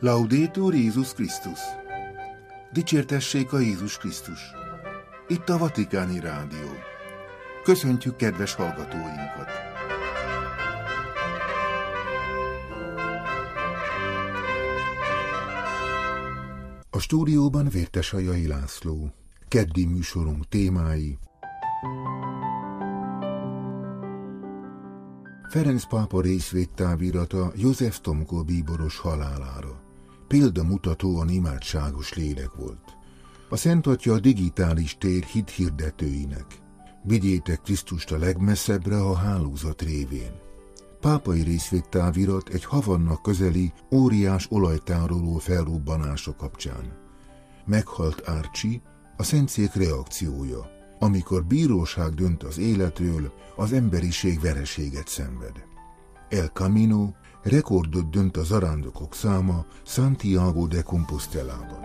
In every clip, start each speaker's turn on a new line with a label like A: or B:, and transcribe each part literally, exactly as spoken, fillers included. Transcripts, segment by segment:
A: Laudetur Jézus Krisztus! Dicsértessék a Jézus Krisztus! Itt a Vatikáni Rádió. Köszöntjük kedves hallgatóinkat! A stúdióban Vértesajai László. Keddi műsorunk témái: Ferenc pápa részvédtávirata József Tomko bíboros halálára. Példamutatóan imádságos lélek volt. A Szent Atya a digitális tér hithirdetőinek: vigyétek Krisztust a legmesszebbre a hálózat révén. Pápai részvédtávirat egy Havanna közeli óriás olajtároló felrobbanása kapcsán. Meghalt Archie, a Szentszék reakciója, amikor bíróság dönt az életről, az emberiség vereséget szenved. El Camino, rekordot dönt a zarándokok száma Santiago de Compostelában.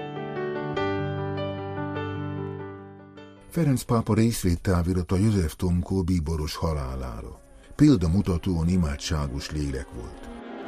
A: Ferenc pápa részvédtávirata József Tomko bíboros halálára. Példamutatóan imádságos lélek volt.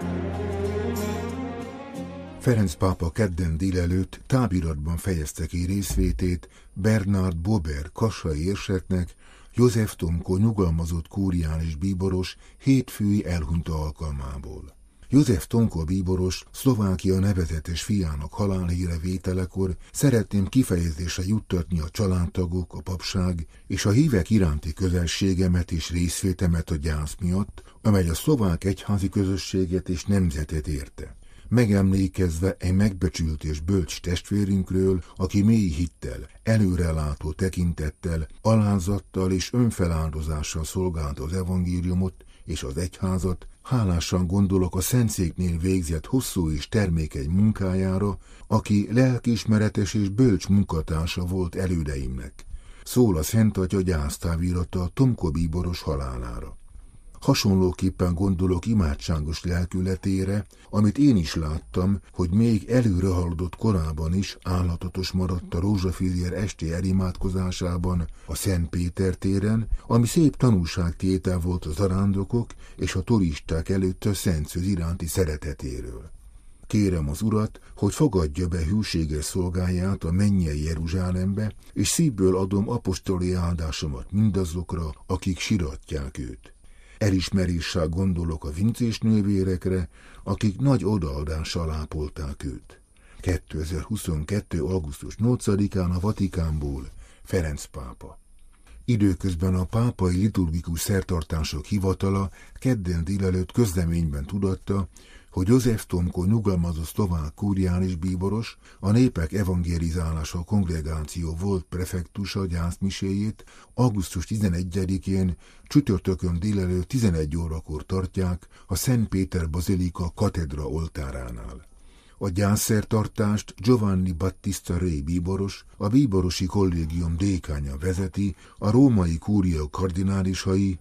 A: Ferenc pápa kedden délelőtt táviratban fejezte ki részvétét Bernard Bober kassai érseknek, József Tomko nyugalmazott kúriális bíboros hétfői elhunyta alkalmából. József Tomko bíboros Szlovákia nevezetes fiának halálhíre vételekor szeretném kifejezésre juttatni a családtagok, a papság és a hívek iránti közelségemet és részvétemet a gyász miatt, amely a szlovák egyházi közösséget és nemzetet érte. Megemlékezve egy megbecsült és bölcs testvérünkről, aki mély hittel, előrelátó tekintettel, alázattal és önfeláldozással szolgálta az evangéliumot és az egyházat, hálásan gondolok a Szentszéknél végzett hosszú és termékeny munkájára, aki lelkiismeretes és bölcs munkatársa volt elődeimnek. Szól a Szent Atya gyásztávirata a Tomko bíboros halálára. Hasonlóképpen gondolok imádságos lelkületére, amit én is láttam, hogy még előre haladott korában is állhatatos maradt a Rózsafillér esti elimádkozásában a Szent Péter téren, ami szép tanúságtétel volt a zarándokok és a turisták előtt a Szentszőz iránti szeretetéről. Kérem az Urat, hogy fogadja be hűséges szolgáját a mennyei Jeruzsálembe, és szívből adom apostoli áldásomat mindazokra, akik siratják őt. Elismeréssel gondolok a vincés nővérekre, akik nagy odaadással ápolták őt. kétezer-huszonkettő. augusztus nyolcadikán a Vatikánból Ferenc pápa. Időközben a pápai liturgikus szertartások hivatala kedden délelőtt közleményben tudatta, hogy József Tomko nyugalmazott szlovák kúriális bíboros, a Népek Evangelizálása Kongregáció volt prefektusa gyászmiséjét augusztus tizenegyedikén csütörtökön délelőtt tizenegy órakor tartják a Szent Péter Bazilika katedra oltáránál. A gyászszertartást Giovanni Battista Re bíboros, a bíborosi kollégium dékánya vezeti, a római kúria kardinálisai,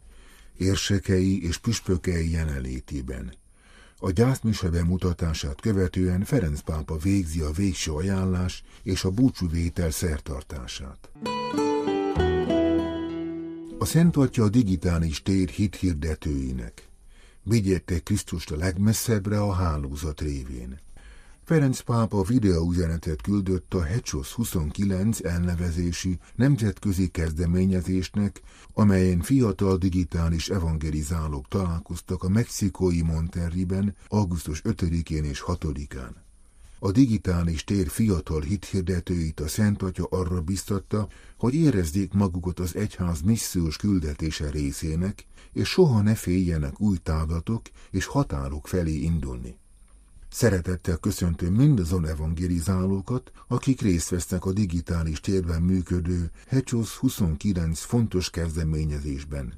A: érsekei és püspökei jelenlétében. A gyászmise bemutatását követően Ferenc pápa végzi a végső ajánlás és a búcsúvétel szertartását. A Szent Atya a digitális tér hithirdetőinek: vigyétek Krisztust a legmesszebbre a hálózat révén. Ferenc pápa videóüzenetet küldött a Hechos huszonkilenc elnevezésű nemzetközi kezdeményezésnek, amelyen fiatal digitális evangelizálók találkoztak a mexikói Monterreyben augusztus ötödikén és hatodikán. A digitális tér fiatal hithirdetőit a Szent Atya arra biztatta, hogy érezzék magukat az egyház missziós küldetése részének, és soha ne féljenek új távlatok és határok felé indulni. Szeretettel köszöntöm mindazon evangelizálókat, akik részt vesznek a digitális térben működő Hechos huszonkilenc fontos kezdeményezésben.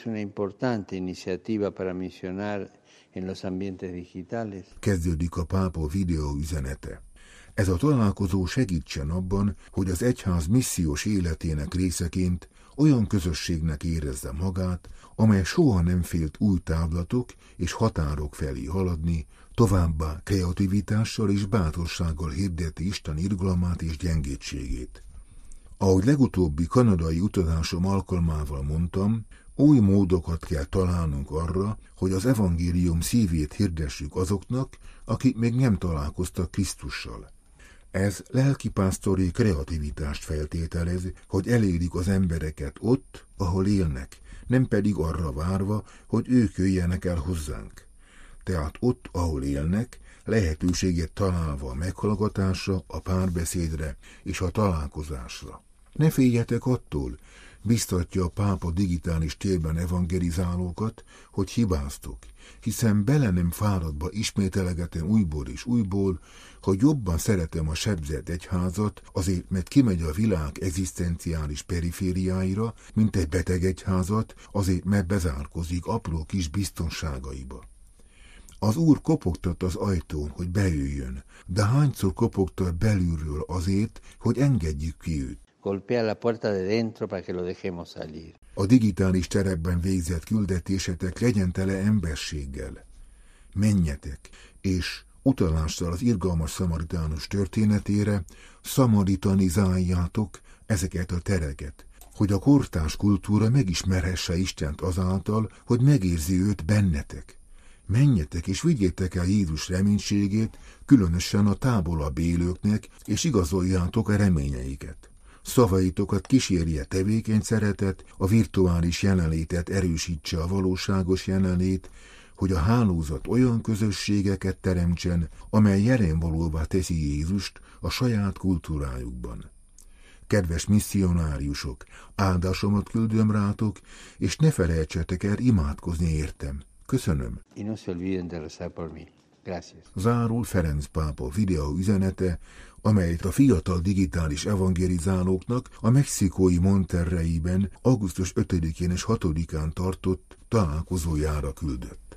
A: Kezdődik a pápa videó üzenete. Ez a találkozó segítsen abban, hogy az egyház missziós életének részeként olyan közösségnek érezze magát, amely soha nem félt új távlatok és határok felé haladni, továbbá kreativitással és bátorsággal hirdeti Isten irgalmát és gyengétségét. Ahogy legutóbbi kanadai utazásom alkalmával mondtam, Új módokat kell találnunk arra, hogy az evangélium szívét hirdessük azoknak, akik még nem találkoztak Krisztussal. Ez lelkipásztori kreativitást feltételez, hogy elérik az embereket ott, ahol élnek, nem pedig arra várva, hogy ők jöjjenek el hozzánk. Tehát ott, ahol élnek, lehetőséget találva a meghallgatásra, a párbeszédre és a találkozásra. Ne féljetek attól, biztatja a pápa digitális térben evangelizálókat, hogy hibáztok, hiszen bele nem fáradva ismételgetem újból és újból, hogy jobban szeretem a sebzett egyházat, azért, mert kimegy a világ egzisztenciális perifériáira, mint egy beteg egyházat, azért, mert bezárkozik apró kis biztonságaiba. Az Úr kopogtat az ajtón, hogy bejöjjön, de hányszor kopogtat belülről azért, hogy engedjük ki őt.
B: Golpea la puerta de dentro para que lo dejemos salir.
A: A digitális terepben végzett küldetésetek legyen tele emberséggel. Menjetek, és utalással az irgalmas szamaritánus történetére szamaritanizáljátok ezeket a tereket, hogy a kortárs kultúra megismerhesse Istent azáltal, hogy megérzi őt bennetek. Menjetek és vigyétek el Jézus reménységét, különösen a távolabb élőknek, és igazoljátok a reményeiket. Szavaitokat kísérje tevékeny szeretet, a virtuális jelenlétet erősítse a valóságos jelenlét, hogy a hálózat olyan közösségeket teremtsen, amely jelenvalóvá teszi Jézust a saját kultúrájukban. Kedves misszionáriusok, áldásomat küldöm rátok, és ne felejtsetek el imádkozni értem. Köszönöm.
B: Y no se olviden de rezar por mí. Gracias.
A: Zárul Ferenc pápa videó üzenete, amelyet a fiatal digitális evangelizálóknak a mexikói Monterreyben augusztus ötödikén és hatodikán tartott találkozójára küldött.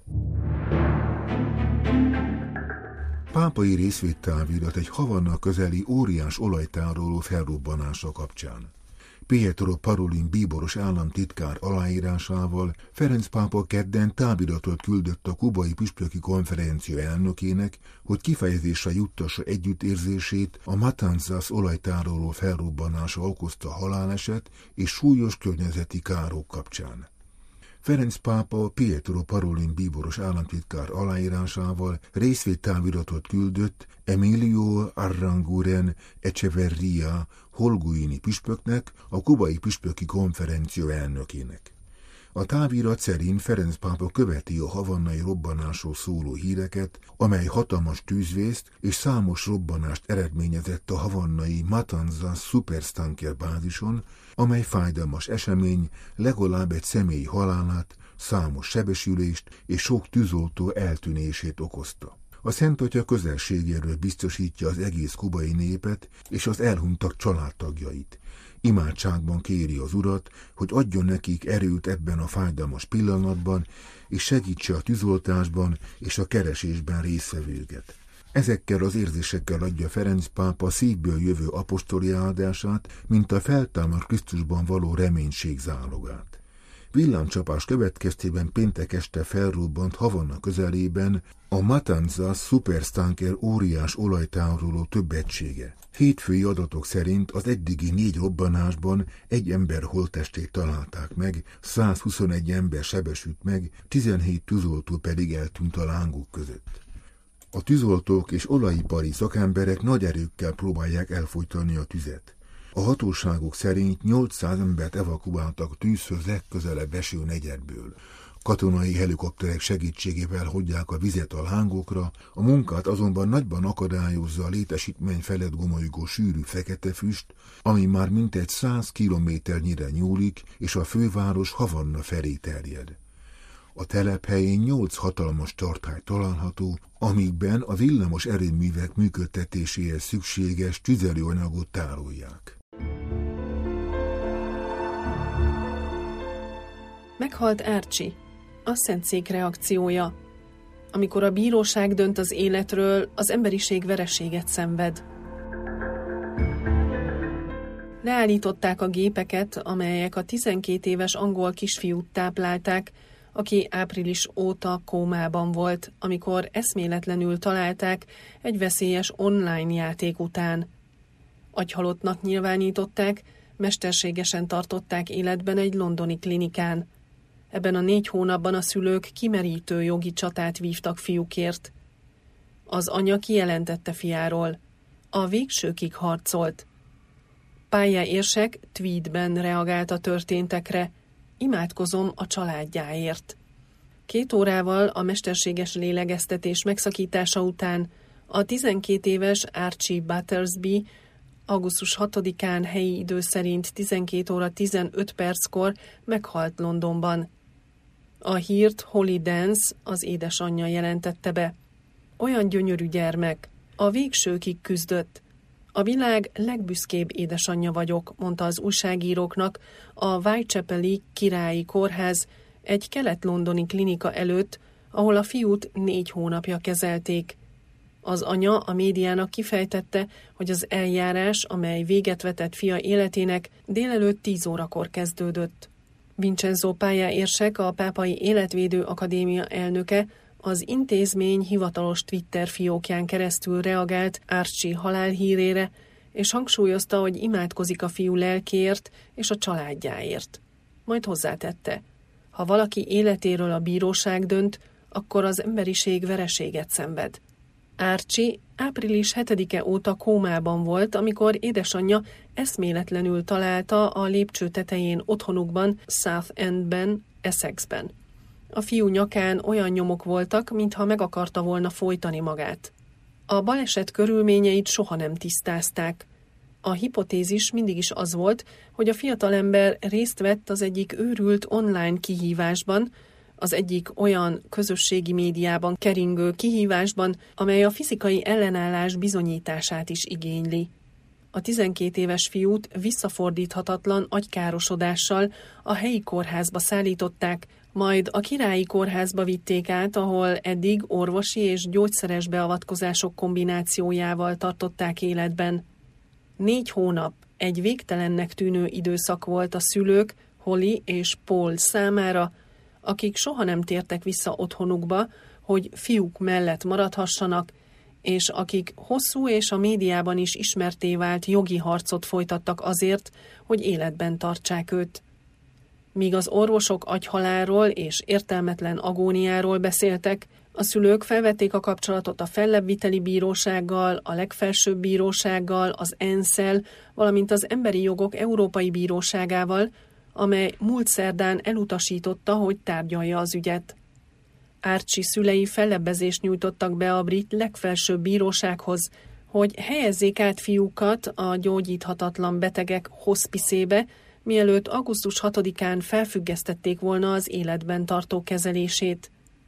A: Pápai részvételtávirat egy Havanna közeli óriás olajtároló felrobbanása kapcsán. Pietro Parolin bíboros államtitkár aláírásával Ferenc pápa kedden táviratot küldött a kubai püspöki konferencia elnökének, hogy kifejezésre juttassa együttérzését a Matanzas olajtároló felrobbanása okozta haláleset és súlyos környezeti károk kapcsán. Ferenc pápa Pietro Parolin bíboros államtitkár aláírásával részvételtáviratot küldött Emilio Arranguren Echeverria holguini püspöknek, a kubai püspöki konferencia elnökének. A távirat szerint Ferenc pápa követi a havannai robbanásról szóló híreket, amely hatalmas tűzvészt és számos robbanást eredményezett a havannai Matanzas szupertanker bázison, amely fájdalmas esemény legalább egy személy halálát, számos sebesülést és sok tűzoltó eltűnését okozta. A Szent Atya közelségéről biztosítja az egész kubai népet és az elhunytak családtagjait. Imádságban kéri az Urat, hogy adjon nekik erőt ebben a fájdalmas pillanatban, és segítse a tűzoltásban és a keresésben résztvevőket. Ezekkel az érzésekkel adja Ferenc pápa szívből jövő apostoli áldását, mint a feltámadt Krisztusban való reménység zálogát. Villámcsapás következtében péntek este felrobbant Havanna közelében a Matanzas szupertanker óriás olajtároló több egysége. Hétfői adatok szerint az eddigi négy robbanásban egy ember holttestét találták meg, százhuszonegy ember sebesült meg, tizenhét tűzoltó pedig eltűnt a lángok között. A tűzoltók és olajipari szakemberek nagy erőkkel próbálják elfojtani a tüzet. A hatóságok szerint nyolcszáz embert evakuáltak a tűzhöz legközelebb eső negyedből. Katonai helikopterek segítségével hagyják a vizet a lángokra, a munkát azonban nagyban akadályozza a létesítmény felett gomolygó sűrű fekete füst, ami már mintegy száz kilométernyire nyúlik, és a főváros Havanna felé terjed. A telephelyén nyolc hatalmas tartály található, amikben a villamos erőművek működtetéséhez szükséges tüzelőanyagot tárolják.
C: Meghalt Archie, a Szentszék reakciója. Amikor a bíróság dönt az életről, az emberiség vereséget szenved. Leállították a gépeket, amelyek a tizenkét éves angol kisfiút táplálták, aki április óta kómában volt, amikor eszméletlenül találták egy veszélyes online játék után. Agyhalottnak nyilvánították, mesterségesen tartották életben egy londoni klinikán. Ebben a négy hónapban a szülők kimerítő jogi csatát vívtak fiúkért. Az anya kijelentette fiáról. A végsőkig harcolt. Pályaérsek tweetben reagált a történtekre. Imádkozom a családjáért. Két órával a mesterséges lélegeztetés megszakítása után a tizenkét éves Archie Battersby augusztus hatodikán helyi idő szerint tizenkét óra tizenöt perckor meghalt Londonban. A hírt Holly Dance, az édesanyja jelentette be. Olyan gyönyörű gyermek, a végsőkig küzdött. A világ legbüszkébb édesanyja vagyok, mondta az újságíróknak a Whitechapel-i Királyi Kórház egy kelet-londoni klinika előtt, ahol a fiút négy hónapja kezelték. Az anya a médiának kifejtette, hogy az eljárás, amely véget vetett fia életének, délelőtt tíz órakor kezdődött. Vincenzo pályaérsek, a Pápai Életvédő Akadémia elnöke, az intézmény hivatalos Twitter fiókján keresztül reagált Archie halálhírére, és hangsúlyozta, hogy imádkozik a fiú lelkéért és a családjáért. Majd hozzátette, ha valaki életéről a bíróság dönt, akkor az emberiség vereséget szenved. Archie április hetedike óta kómában volt, amikor édesanyja eszméletlenül találta a lépcső tetején otthonukban, Southendben, Essexben. A fiú nyakán olyan nyomok voltak, mintha meg akarta volna folytani magát. A baleset körülményeit soha nem tisztázták. A hipotézis mindig is az volt, hogy a fiatalember részt vett az egyik őrült online kihívásban, az egyik olyan közösségi médiában keringő kihívásban, amely a fizikai ellenállás bizonyítását is igényli. A tizenkét éves fiút visszafordíthatatlan agykárosodással a helyi kórházba szállították, majd a Királyi Kórházba vitték át, ahol eddig orvosi és gyógyszeres beavatkozások kombinációjával tartották életben. Négy hónap, egy végtelennek tűnő időszak volt a szülők, Holly és Paul számára, akik soha nem tértek vissza otthonukba, hogy fiúk mellett maradhassanak, és akik hosszú és a médiában is ismertté vált jogi harcot folytattak azért, hogy életben tartsák őt. Míg az orvosok agyhalálról és értelmetlen agóniáról beszéltek, a szülők felvették a kapcsolatot a fellebbviteli bírósággal, a legfelsőbb bírósággal, az ENSZ-el, valamint az Emberi Jogok Európai Bíróságával, amely múlt szerdán elutasította, hogy tárgyalja az ügyet. Archie szülei fellebbezést nyújtottak be a brit legfelsőbb bírósághoz, hogy helyezzék át fiúkat a gyógyíthatatlan betegek hoszpiszébe, mielőtt augusztus hatodikán felfüggesztették volna az életben tartó kezelését.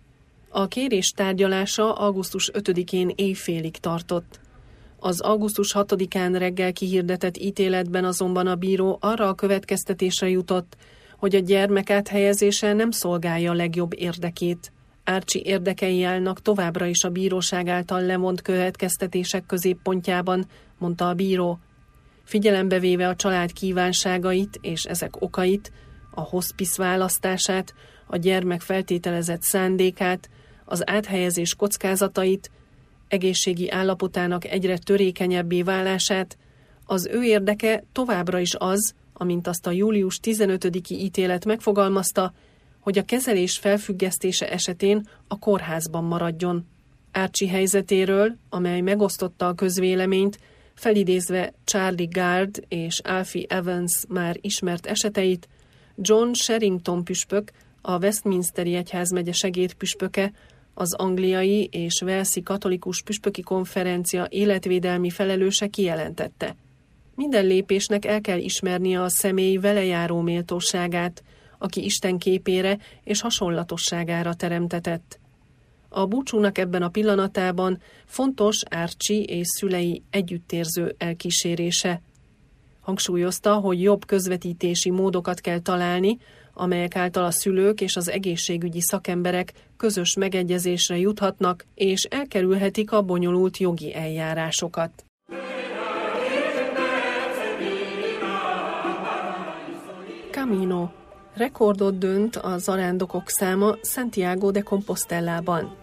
C: A kérés tárgyalása augusztus ötödikén éjfélig tartott. Az augusztus hatodikán reggel kihirdetett ítéletben azonban a bíró arra a következtetésre jutott, hogy a gyermek áthelyezése nem szolgálja a legjobb érdekét. Archie érdekei állnak továbbra is a bíróság által lemond következtetések középpontjában, mondta a bíró. Figyelembe véve a család kívánságait és ezek okait, a hospice választását, a gyermek feltételezett szándékát, az áthelyezés kockázatait, egészségi állapotának egyre törékenyebbé válását, az ő érdeke továbbra is az, amint azt a július tizenötödiki ítélet megfogalmazta, hogy a kezelés felfüggesztése esetén a kórházban maradjon. Archie helyzetéről, amely megosztotta a közvéleményt, felidézve Charlie Gard és Alfie Evans már ismert eseteit, John Sherrington püspök, a Westminsteri egyházmegye segédpüspöke, az angliai és walesi katolikus püspöki konferencia életvédelmi felelőse kijelentette. Minden lépésnek el kell ismernie a személy velejáró méltóságát, aki Isten képére és hasonlatosságára teremtetett. A búcsúnak ebben a pillanatában fontos Archie és szülei együttérző elkísérése. Hangsúlyozta, hogy jobb közvetítési módokat kell találni, amelyek által a szülők és az egészségügyi szakemberek közös megegyezésre juthatnak, és elkerülhetik a bonyolult jogi eljárásokat. Camino. Rekordot dönt a zarándokok száma Santiago de Compostelában.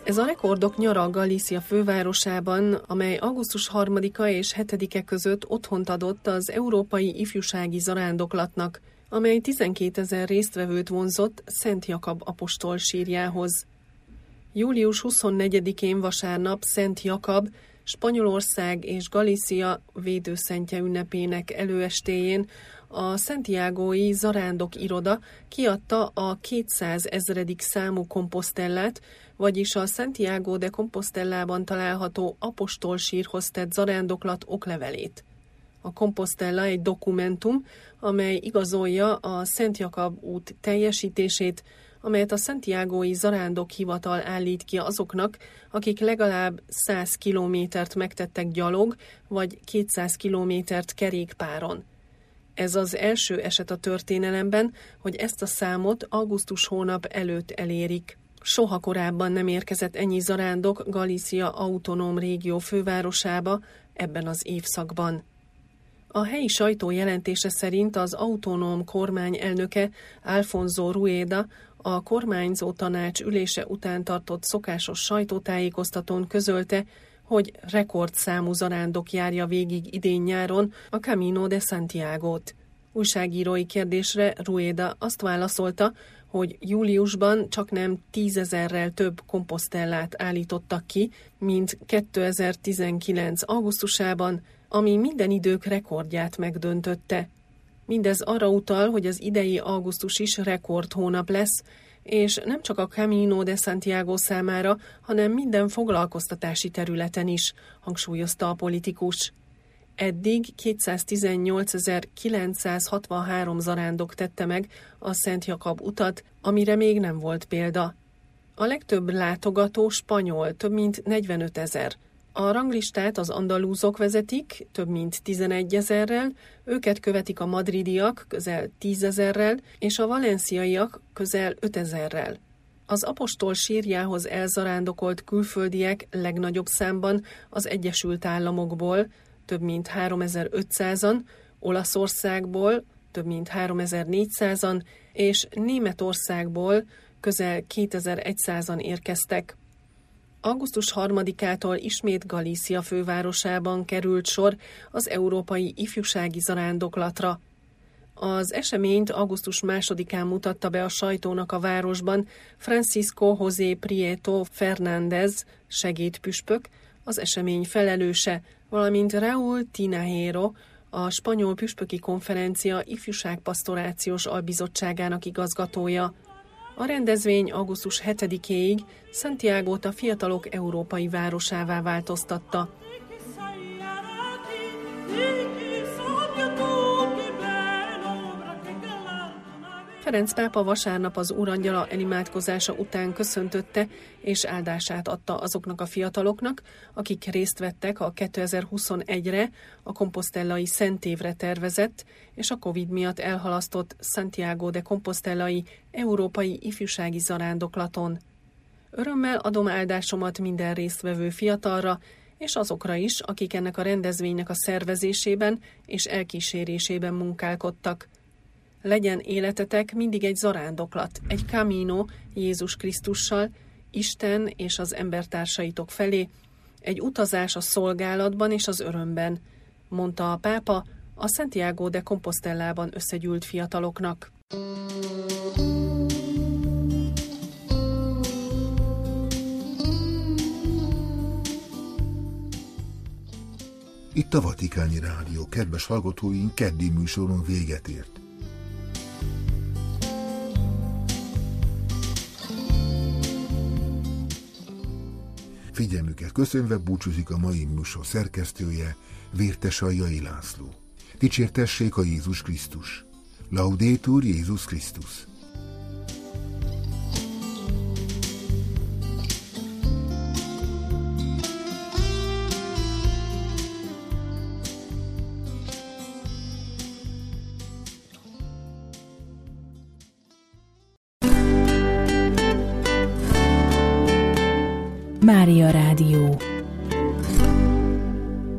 C: Ez a rekordok nyara Galícia fővárosában, amely augusztus harmadika és hetedike között otthont adott az Európai Ifjúsági Zarándoklatnak, amely tizenkétezer résztvevőt vonzott Szent Jakab apostol sírjához. július huszonnegyedikén vasárnap Szent Jakab, Spanyolország és Galícia védőszentje ünnepének előestéjén a Santiagói Zarándok Iroda kiadta a kétszázezredik számú komposztellát, vagyis a Santiago de Compostelában található apostolsírhoz tett zarándoklat oklevelét. A komposztella egy dokumentum, amely igazolja a Szent Jakab út teljesítését, amelyet a Santiagói Zarándok Hivatal állít ki azoknak, akik legalább száz kilométert megtettek gyalog, vagy kétszáz kilométert kerékpáron. Ez az első eset a történelemben, hogy ezt a számot augusztus hónap előtt elérik. Soha korábban nem érkezett ennyi zarándok Galícia autonóm régió fővárosába ebben az évszakban. A helyi sajtó jelentése szerint az autonóm kormány elnöke Alfonso Rueda a kormányzó tanács ülése után tartott szokásos sajtótájékoztatón közölte, hogy rekordszámú zarándok járja végig idén-nyáron a Camino de Santiagót. Újságírói kérdésre Rueda azt válaszolta, hogy júliusban csaknem tízezerrel több komposztellát állítottak ki, mint kétezer-tizenkilenc augusztusában, ami minden idők rekordját megdöntötte. Mindez arra utal, hogy az idei augusztus is rekordhónap lesz, és nem csak a Camino de Santiago számára, hanem minden foglalkoztatási területen is, hangsúlyozta a politikus. Eddig kétszáztizennyolcezer-kilencszázhatvanhárom zarándok tette meg a Szent Jakab utat, amire még nem volt példa. A legtöbb látogató spanyol, több mint negyvenötezer. A ranglistát az andalúzok vezetik, több mint tizenegyezerrel, őket követik a madridiak, közel tízezerrel, és a valenciaiak közel ötezerrel. Az apostol sírjához elzarándokolt külföldiek legnagyobb számban az Egyesült Államokból, több mint háromezer-ötszázan, Olaszországból több mint háromezer-négyszázan, és Németországból közel kétezer-százan érkeztek. augusztus harmadikától ismét Galícia fővárosában került sor az Európai Ifjúsági Zarándoklatra. Az eseményt augusztus másodikán mutatta be a sajtónak a városban Francisco José Prieto Fernández, segédpüspök, az esemény felelőse, valamint Raúl Tinajero, a Spanyol Püspöki Konferencia ifjúságpastorációs albizottságának igazgatója. A rendezvény augusztus hetedikéig Santiagót a fiatalok európai városává változtatta. Ferenc pápa vasárnap az Úrangyala elimádkozása után köszöntötte és áldását adta azoknak a fiataloknak, akik részt vettek a kétezer-huszonegyre a komposztellai Szentévre tervezett és a Covid miatt elhalasztott Santiago de Compostelai Európai Ifjúsági Zarándoklaton. Örömmel adom áldásomat minden résztvevő fiatalra, és azokra is, akik ennek a rendezvénynek a szervezésében és elkísérésében munkálkodtak. Legyen életetek mindig egy zarándoklat, egy camino Jézus Krisztussal, Isten és az embertársaitok felé, egy utazás a szolgálatban és az örömben, mondta a pápa a Santiago de Compostelában összegyűlt fiataloknak.
A: Itt a Vatikáni Rádió, kedves hallgatóink, keddi műsoron véget ért. Figyelmüket köszönve búcsúzik a mai műsor szerkesztője, Vértes Aljai László. Dicsértessék a Jézus Krisztus! Laudetur Jézus Krisztus!
D: Mária Rádió.